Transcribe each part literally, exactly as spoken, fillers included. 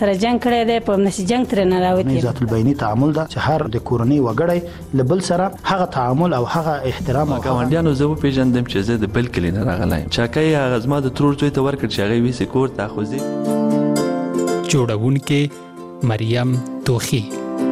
تر جنگ کړی دی په نس جنگ تر نه راوتی. ذات البینی تعامل دا چې هر د کورنۍ وګړی له بل سره هغه تعامل او هغه احترام. ګاونډیانو زه وپېژندم چې زه د بل کلي نه راغلی یم. چاکۍ هغه زما د ترور زوی ته ورکړ چې هغې ویسې کور ته خوځي. جوړونکې مریم توخی.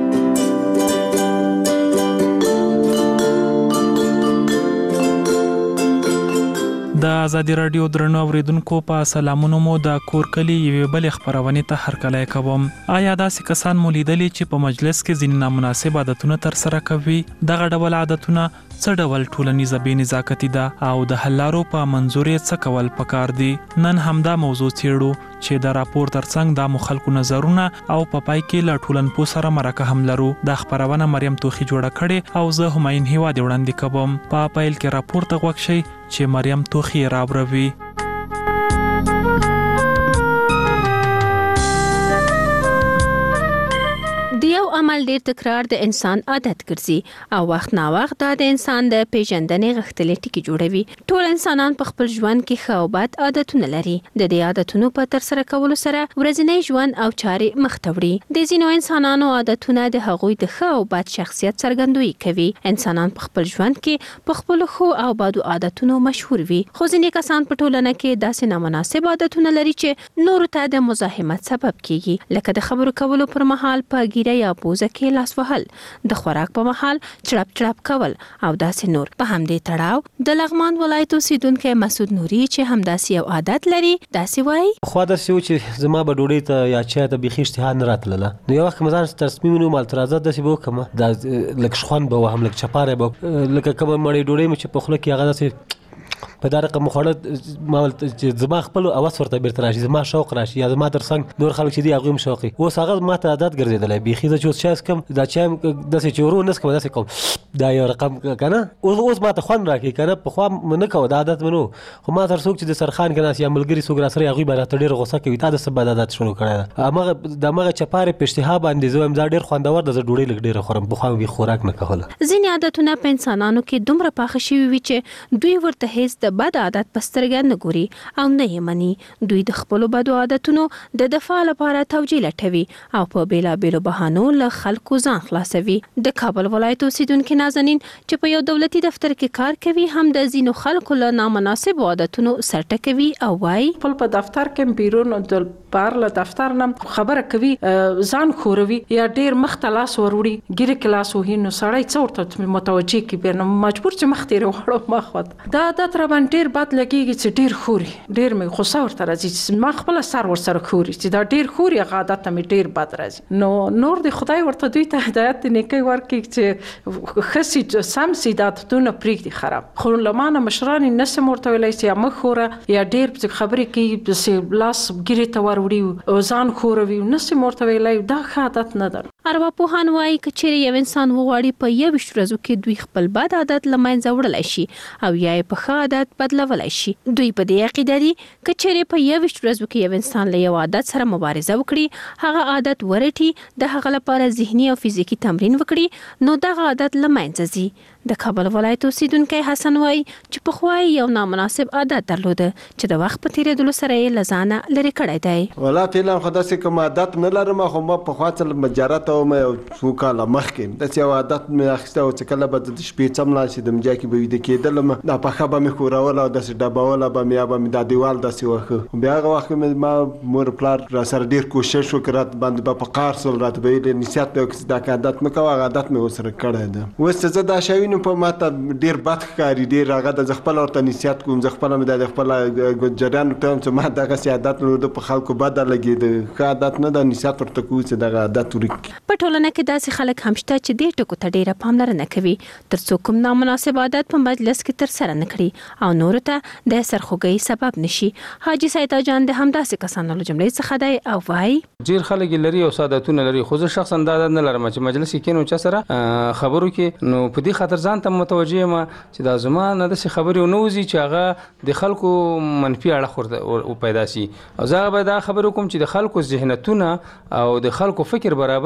د ازادي رادیو درنو اوریدونکو په سلامونو مو د کورکلی یوې بلې خبرونې ته هرکلی کوم. آیا داسې کسان مو لیدلي چې په مجلس کې ځینې نامناسب عادتونه ترسره کوي؟ دغه ډول عادتونه څه ډول ټولنیزه بې نزاکتي ده او د حل لارو په منظور یې څه کول پکار دي؟ نن همدا موضوع څېړو چې د راپور ترڅنګ د مخالکو نظرونه او په پای کې له ټولنپوه سره مرکه هم لرو. دا خبرونه مریم توخی جوړه کړې او زه همایون هیواد وړاندې کوم. په پیل کې راپور ته غوږ شئ چې مریم توخی راوړوي. د یو عمل ډیر تکرار د انسان عادت ګرځي او وخت نا وخت دا د انسان د پیژندنې غښتلې ټکي جوړوي. ټول انسانان په خپل ژوند کې ښه او بد عادتونه لري. د دې عادتونو په ترسره کولو سره ورځنی ژوند او چارې مخ ته وړي. د ځینو انسانانو عادتونه د هغوی د ښه او بد شخصیت څرګندوي کوي. انسانان په خپل ژوند کې په خپل ښو او بدو عادتونو مشهور وي. خو ځینې کسان په ټولنه کې داسې نامناسب عادتونه لري چې نورو ته د مزاحمت سبب کیږي، لکه د خبرو کولو پر مهال په ګیره یا پوزه کې لاس وهل، د خوراک په مهال چړپ چړپ کول او داسې نور. په همدې تړاو د لغمان ولایت اوسیدونکی مسعود نوري چې همداسې یو عادت لري داسې وایي: خو دا څه چې زما به ډوډۍ ته یا چای ته بیخي اشتها نه راتلله، نو یو وخت مې ځان تصمیم ونیو مال ترازه داسې به وکړم، دا لږ شخوند به وهم، لږ چپاری به لکه کومه مړۍ ډوډۍ مې چې په خوله کې هغه داسې په دا رقم خوړه ما چې زما خپل اوس ورته بیرته راشي، زما شوق راشي، یا زما ترڅنګ نور خلک چې دي هغوی هم شوقي. اوس هغه ما ته عادت ګرځېدلی بیخي. زه چې اوس چای څښم دا چای داسې چې ورو نه څښم داسې کوم، دا یو رقم که نه اوس اوس ما ته خوند راکوي که نه. پخوا مې نه کوه دا عادت مې نه و، خو ما سره څوک چې د سرخان کې ناست یا ملګري څوک راسره هغوی به راته ډېره غوسه کوي، تا د څه بد عادت شروع کړی ده. همغه د همغه چپارې په اشتها باندې زه وایم دا ډېر خوندور ده، زه ډوډۍ لږ ډېره خورم، پخوا مې خوراک نه کوله. ځینې عادتونه په انسانانو کې دومره پاخه شوي وي چې دوی ورته هیڅ د بد عادت په سترګه نه ګوري او نه یې مني. دوی د خپلو بدو عادتونو د دفاع لپاره توجیه لټوي او په بېلابېلو بهانو له خلکو ځان خلاصوي. د کابل ولایت اوسیدونکي نازنین چې په یو دولتي دفتر کې کار کوي هم د ځینو خلکو له نامناسبو عادتونو سر ټکوي او وایي: خپل په دفتر کې بیرون د بار له دفتر نه خبره کوي، ځان خوروي یا ډېر مخ ته لاس وروړي، ګیره کې لاس وهي، نو سړی څه ورته متوجه کړي، بیا نو مجبور چې مخ ترې وړو مخ. دا عادت راباندې ډېر بد لګي چې ډیر خوري، ډیر مې غوسه ورته راځي چې ما خپل سر ورسره خوري چې دا ډیر خوري، هغه عادت مې ډیر بد راځي. نو نور د خدای ورته دوی ته هدایت نیکي ورکړي چې ښه سي سم سي دا عادتونه پرېږدي خراب. خو له ما نه مشران یې نسم ورته ویلی چې یا مه خوره یا ډیر خبرې کوي پسې لاس ګیرې ته وروړي او ځان خوروي، نسم ورته ویلی، دا ښه عادت نه ده. ارواپوهان وایي که چیرې یو انسان وغواړي په یویشت ورځو کې دوی خپل بد عادت له منځه وړلی شي او یا یې په ښه عادت بدلولی شي. دوی په دې عقیده دي که چیرې په یویشت ورځو کې یو انسان له یو عادت سره مبارزه وکړي، هغه عادت ورټي، د هغه لپاره ذهني او فزیکي تمرین وکړي، نو دغه عادت له منځه ځي. د کابل ولایت اوسیدونکی حسن وایي چې پخوا یو نامناسب عادت درلوده چې د وخت په تېرېدلو سره یې له ځانه لرې کړی دی. ولا فعلا خو داسې کوم عادت نه لرم، خو ما پخوا څه مجرد وم یو څو کاله مخکې داسې یو عادت مې اخیستی و چې کله به د شپې څملاړ شي د مجا کې به ویده کېدلم، دا پښه به مې ښوروله او داسې ډبوله به مې یا به مې دا دیوال داسې وښه. بیا هغه وخت کې ما مور پلار راسره ډېر کوشش وکړ، راته باندې به په قهر سول، راته به یې نصیحت مې وکړ چې دا عادت مه کوه، هغه عادت مې ورسره کړی ده. اوس چې زه دا شی وینم په ما ته ډیر بد ښکاري، ډیر هغه د زه خپله ورته نصیحت کوم، زه خپله مې د خپله جریان ورته وایم چې ما دغسې عادت نو په خلکو بده لګېده، ښه عادت نه ده، نصیحت ورته کوو چې دغه عادت ورک کړي. په ټولنه کې داسې خلک هم شته چې دې ټکو ته ډېره پاملرنه کوي تر څو کوم نامناسب عادت په مجلس کې ترسره نه کړي او نورو ته د سرخوږۍ سبب نشي. حاجي سیدا جان د همداسې کسانو له جملې څخه دی او وایي: ډېر خلک لري او عادتونه لري، خو زه شخصا دا عادت نه لرم چې مجلس کې کینو چا سره خبرو کې، نو په دې خاطر ځان ته متوجه یم چې دا زما نه داسې خبرې ونه وځي چې هغه د خلکو منفي اړخ ورته پیدا شي، او زه به دا خبرې وکړم چې د خلکو ذهنیتونه او د خلکو فکر برابر شي،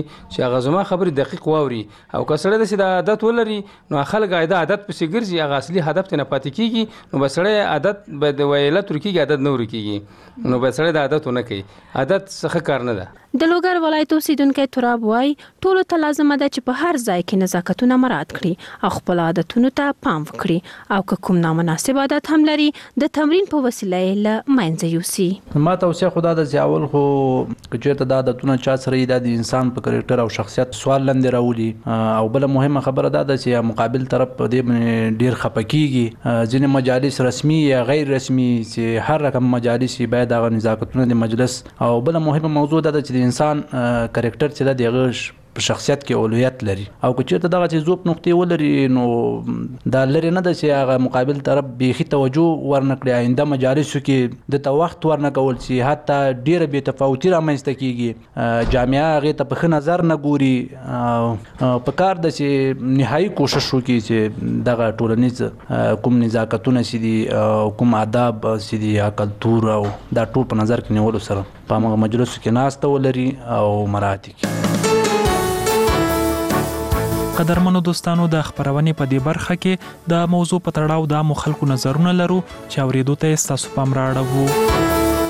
چې هغه زما خبرې دقیق واوري او که سړی داسې د عادت ولري نو خلک د عادت پسې ګرځي هغه اصلي هدف ته نه پاتې کېږي نو به سړی عادت به د ویلت ورکېږي عادت نه ورکېږي نو به سړی د عادت ونه کوي عادت څه کار نه ده. د لوګر ولایت اوسیدونکی تراب وایي ټولو ته لازمه ده چې په هر ځای کې نزاکتونه مراعات کړي او خپل عادتونو ته پام وکړي او که کوم نامناسب عادت هم لري د تمرین په وسیله یې له منځه یوسي. ما توصیه خو دا ده چې اول خو که چېرته دا عادتونه چا سره یي دا د انسان په کرکټر او شخصیت سوال لاندې راولي او بله مهمه خبره دا ده چې مقابل طرف په دې باندې ډېر خفه کېږي. ځینې مجالس رسمي یا غیر رسمي چې هر رقم مجالس باید هغه نزاکتونه د مجلس او بله مهمه موضوع دا ده چې د انسان کرکټر چې ده د هغه په شخصیت کې اولویت لري او که چېرته دغه چې زوب نقطې ولري نو دا لرې نه ده چې هغه مقابل طرف بیخي توجه ورنه کړي آینده مجالسو کې د ته وخت ورنه کول چې حتی ډېره بې تفاوتي رامنځته کېږي جامعه هغې ته په ښه نظر نه ګوري. په کار ده چې نهایي کوشش وکړي چې دغه ټولنیز کوم نزاکتونه چې دي کوم آداب چې دي یا کلتور او دا ټول په نظر کې نیولو سره په همغه مجلسو کې ناسته ولري او مراعات کړي. قدرمنو دوستانو د خبرونې په دې برخه کې د موضوع په تړاو د عامو خلکو نظرونه لرو چې اورېدو ته یې ستاسو پام رااړوو.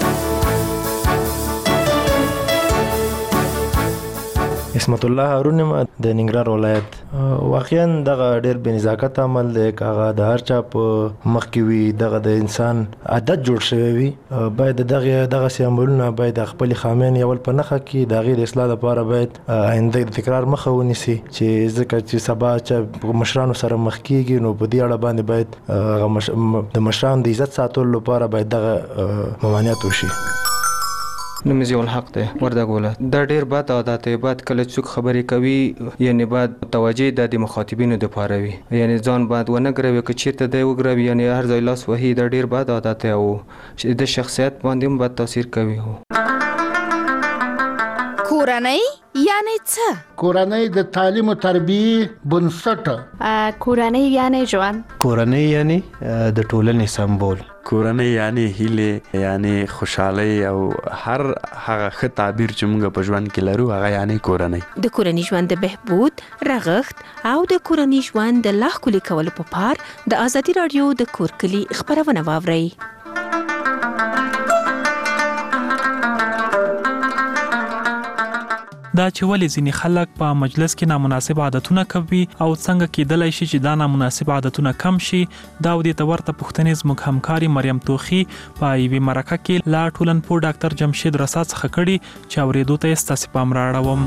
اسمت الله هارون یم د ننګرهار ولایت. واقعا دغه ډېر بې نزاکت عمل دی که هغه د هر چا په مخ کې وي دغه د انسان عادت جوړ شوی وي باید دغه دغسې عملونه باید د خپلې خامیانې اول په نښه کړي د هغې د اصلاح لپاره باید آینده د تکرار مخه ونیسي چې ځکه چې سبا چې مشرانو سره مخ کېږي نو په دې اړه باندې باید د مشرانو د عزت ساتلو لپاره باید دغه ممانعت وشي. نوم یې ضیاءالحق دی وردګ ولایت. دا ډېر بد عادت دی باید کله څوک خبرې کوي یعنې باید متوجه د د مخاطبینو دپاره وي یعنې ځان باید ونه ګروي که چېرته دی وګروي یعنې هر ځای لاس وهي دا ډېر بد عادت دی او د شخصیت باندې هم باید تاثیر کوي. کورنۍ یعنی څه؟ کورنۍ د تعلیم او تربیې بنسټ. کورنۍ یعنی ژوند. کورنۍ یعنی د ټولنې سمبول. کورنۍ یعنی هیلې یعنی خوشحالۍ او هر هغه ښه تعبیر چې موږ په ژوند کې لرو هغه یعنی کورنۍ. د کورنۍ ژوند د بهبود رغښت او د کورنۍ ژوند د لا ښکلي کولو په پار د ازادي راډیو د کور کلي خپرونه واورئ. دا چې ولې ځینې خلک په مجلس کې نامناسب عادتونه کوي او څنګه کېدلی شي چې دا نامناسب عادتونه کم شي دا او دې ته ورته پوښتنې زموږ همکاري مریم توخي په یوې مرکه کې له ټولنپوه ډاکټر جمشید رسا څخه کړي چې اورېدو ته یې ستاسې پام رااړوم.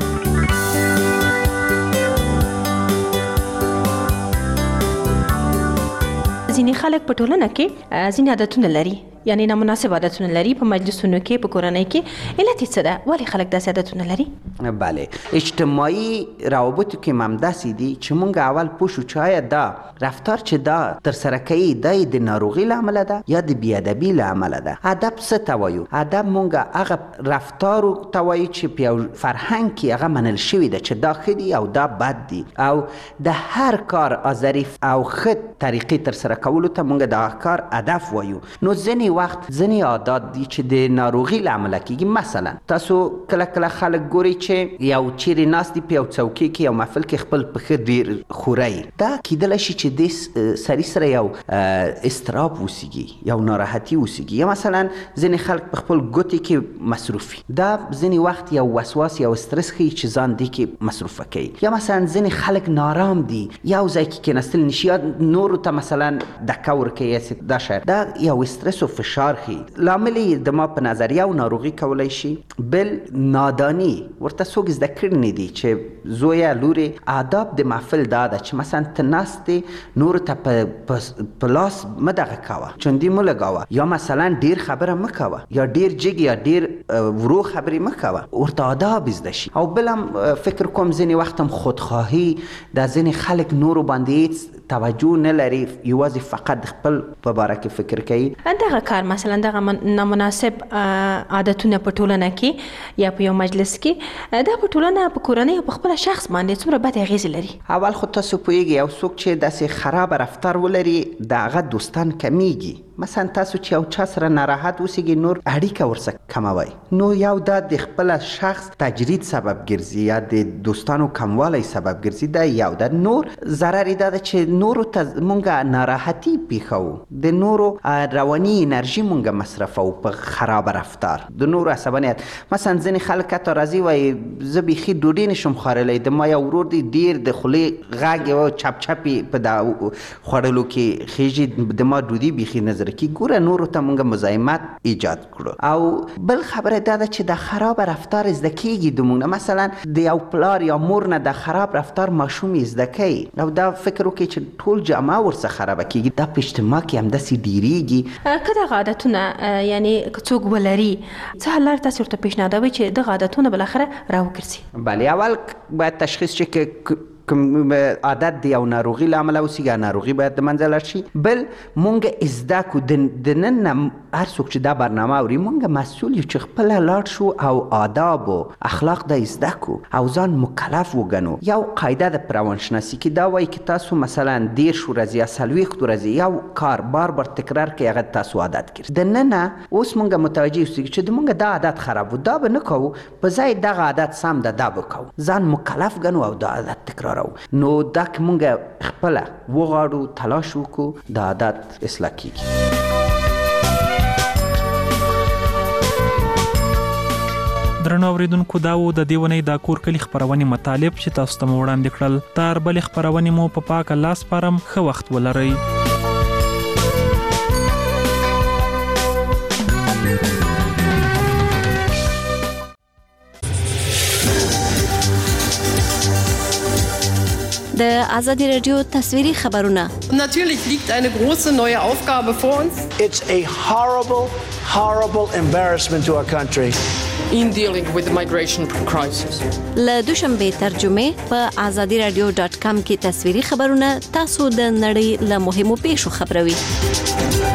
ځینې خلک په ټولنه کې ځینې عادتونه لري یعنی نامناسب عادتونه لري په مجلسونو کې په کورنۍ کې علت څه ده ولې خلک داسې عادتونه لري؟ بله اجتماعي روابطو کې هم داسې دي چې مونږ اول پوه شو چې آیا دا رفتار چې دا ترسره کوي دا د ناروغي له امله ده یا د بېادبي له امله ده. ادب څه ته وایو؟ ادب مونږ هغه رفتارو ته وایو چې په یو فرهنګ کې هغه منل شوي ده چې دا ښه دي او دا بد دي او د هر کار ظریف او ښه طریقې ترسره کولو ته مونږ د کار هدف وایو. نو ځینې وخت ځینې عادات دي چې د ناروغي له امله کېږي. مثلا تاسو کله کله خلک ګورئ چې یو چیرې ناست دي په یو څوکۍ کې یو محفل کې خپل پښه ډېر خورئ دا کېدلی شي چې دې سړي سره یو اضطراب وسیږي یو ناراحتي وسیږي یا مثلا ځینې خلک په خپل ګوتې کې مصروف وي دا ځینې وخت یو وسواس یو استرس ښیي چې ځان دې کې مصروفه کوي. یا مثلا ځینې خلک نارام دي یو ځای کې کېناستل نشي یا نورو ته مثلا دکه ورکوي دا شاید دا یو استرس و فشار خي. لامل یې د ما په نظر یو ناروغي کولی شي بل نادانی ورته څوک زده کړي دي چې زویه لورې آداب د محفل دا ده چې مثلا ته ناستې نورو ته په لاس مه دغه کوه چندي مه لګوه یا مثلا ډېر خبره مه کوه یا ډېر جګ یا ډېر ورو خبرې مه کوه ورته آداب زده شي. او بل هم فکر کوم ځینې وخت هم خودخواهي د ځینې خلک نورو باندې توجه نه لري یوازې فقط خپل په باره کې فکر کوي. دغه کار مثلا دغه نامناسب عادتونه په ټولنه کې یا په یو مجلس کې دا په ټولنه په کورنۍ او په خپل شخص باندې څومره بد اغیزې لري؟ اول خو تاسو پوهیږئ یو څوک چې داسې خراب رفتار ولري د هغه دوستان کمیږي مثلا تاسو چې یو چا سره ناراحت اوسېږي نور اړیکه ورسره کموئ نو یو دا د خپل شخص تجرید سبب ګرځي یا د دوستانو کموالی سبب ګرځي دا یو دا نور ضرر دا ده چې نورو ته مونږه ناراحتي پیښو د نورو رواني انرژي مونږه مصرفو په خراب رفتار د نورو عصبانیت مثلا ځینې خلک حتی راځي وایي زه بیخي ډوډۍ نشم خوړلی د ما یو ورور دی ډېر د خولې غږ یو چپ چپې په دا خوړلو کې خیږي د ما ډوډۍ بیخي نظر کې ګوره نورو ته مونږ مزاحمت ایجاد کړو او بل خبره دا ده چې د خراب رفتار زده کېږي د مونږ مثلا د یو پلار یا مور نه د خراب رفتار ماشوم زده کوي او دا فکر وکړي چې ټول جامعه ورڅخه خرابه کېږي دا په اجتماع کې همداسې ډېرېږي که دغه عادتونه یعنی که څوک ولري څه حل لارې تاسې ورته پیشنهادوئ چې دغه عادتونه بالاخره راوګرځي بله اول باید تشخیص چې که کوم عادت د یو ناروغي له امله اوسېږي ناروغي باید د منځه لاړ شي بل مونږ زده کړو د نن نه هر څوک چې دا برنامه اوري مونږ مسؤل یو چې خپله لاړ شو او آداب و اخلاق دا زده کړو او ځان مکلف وګڼو یو قاعده د روانشناسي کې دا وایي چې تاسو مثلا دېرش ورځې یا څلوېښت ورځې یو کار بار بار تکرار کړئ هغه تاسو عادت کړي د نن نه اوس مونږ متوجه اوسېږو چې د مونږ دا عادت خراب و دا به نه کوو په ځای دغه عادت سم ده دا به کوو ځان مکلف ګڼو او دا عادت تکرار نو دا که مونږ خپله وغواړو تلاش وکړو د عادت اصلاح کیږي درنو اوریدونکو دا و د دې ونې د کور کلي خپرونې مطالب چې تاسو ته مو وړاندې کړل تر بلې خپرونې مو په پاکه لاس سپارم ښه وخت ولرئ د آزادی رادیو تصویری خبرونه Natürlich liegt eine große neue Aufgabe vor uns. It's a horrible, horrible embarrassment to our country. In dealing with the migration crisis. له دوشنبه ترجمه په آزادی رادیو ډاټ کام کې تصویری خبرونه تاسو د نړۍ له مهمو پیښو خبروي.